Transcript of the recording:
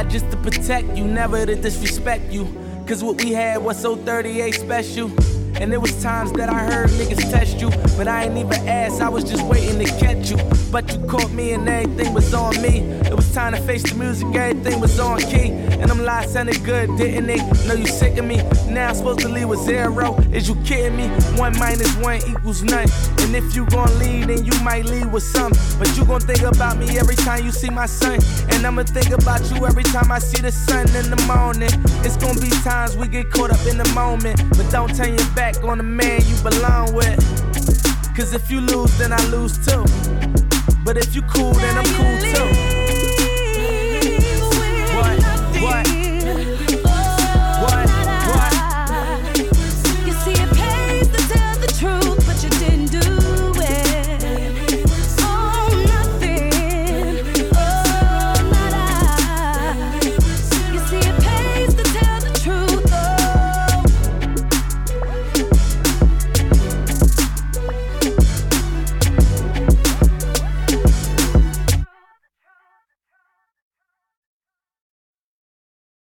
just to protect you, never to disrespect you. Cause what we had was so 38 special. And there was times that I heard niggas test you, but I ain't even asked, I was just waiting to catch you. But you caught me and everything was on me. It was time to face the music, everything was on key. And them lies sounded good, didn't they? Know you sick of me, now I'm supposed to leave with 0. Is you kidding me? 1 minus 1 equals none. And if you gon' leave, then you might leave with some. But you gon' think about me every time you see my son. And I'ma think about you every time I see the sun in the morning. It's gon' be times we get caught up in the moment, but don't turn your back on the man you belong with. Cause if you lose, then I lose too. But if you cool, then I'm cool too.